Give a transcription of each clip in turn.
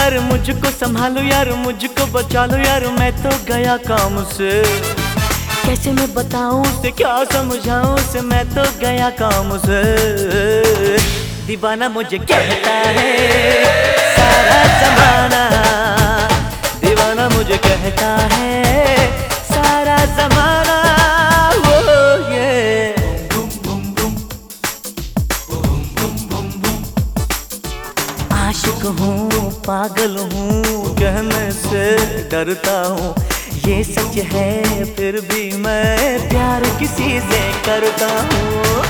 यार मुझको संभालो यार, मुझको बचा लो यार, मैं तो गया काम से। कैसे मैं बताऊं उसे, क्या समझाऊं उसे, मैं तो गया काम से। दीवाना मुझे कहता है सारा जमाना, दीवाना मुझे कहता है सारा जमाना। वो ये आशिक हूँ, पागल हूँ, कहने से डरता हूँ। ये सच है फिर भी मैं प्यार किसी से करता हूँ।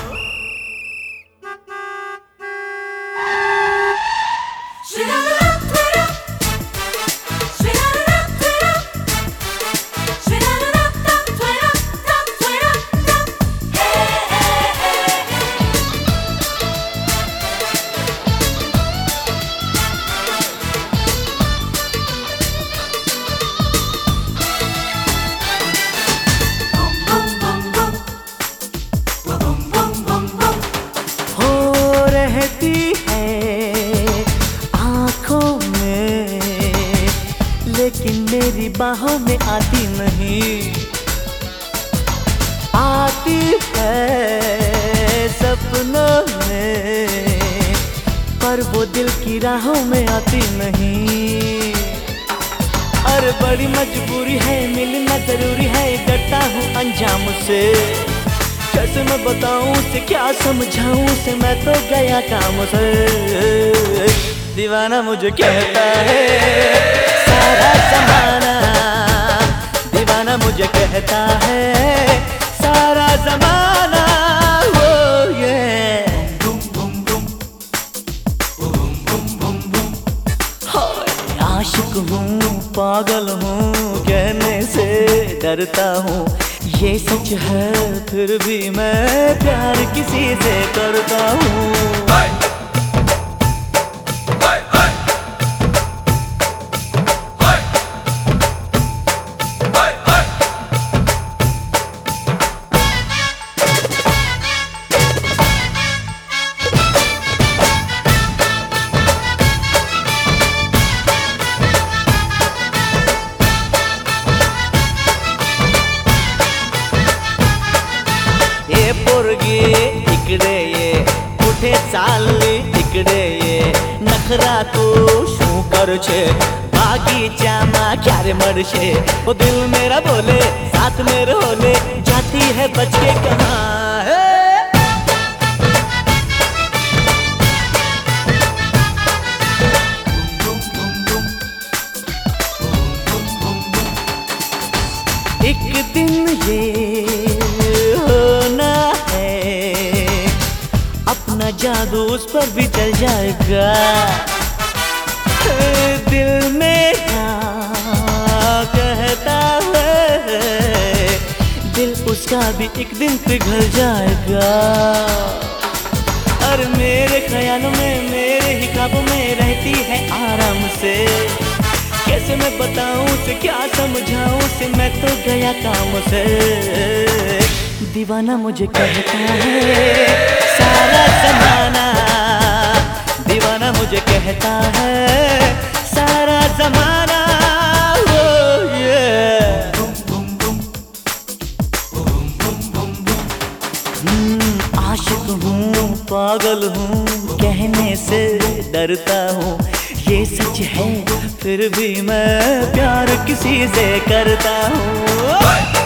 लेकिन मेरी बाहों में आती नहीं, आती है सपनों में, पर वो दिल की राहों में आती नहीं। और बड़ी मजबूरी है, मिलना जरूरी है, डरता हूँ अंजाम से। कैसे मैं बताऊँ उसे, क्या समझाऊँ उसे, मैं तो गया काम से। दीवाना मुझे कहता है सारा जमाना, दीवाना मुझे कहता है सारा जमाना। वो ये आशिक हूँ, पागल हूँ, कहने से डरता हूँ। ये सच है फिर भी मैं प्यार किसी से करता हूँ। इकडे ये कुठे चालली तिकडे ये, नखरा तू शू कर छे, बागीचामा क्यारे मरशे। वो दिल मेरा बोले साथ में रोले, जाती है बच के कहाँ है। एक दिन ये होना है, अपना जादू उस पर भी चल जाएगा। दिल मेरा कहता है, दिल उसका भी एक दिन पिघल जाएगा। और मेरे ख्यालों में, मेरे ही ख्वाबों में रहती है आराम से। कैसे मैं बताऊं उसे, क्या समझाऊं उसे, मैं तो गया काम से। दीवाना मुझे कहता है सारा जमाना, दीवाना मुझे कहता है सारा जमाना। वो ये आशिक हूँ, पागल हूँ, कहने से डरता हूँ। ये सच है फिर भी मैं प्यार किसी से करता हूँ।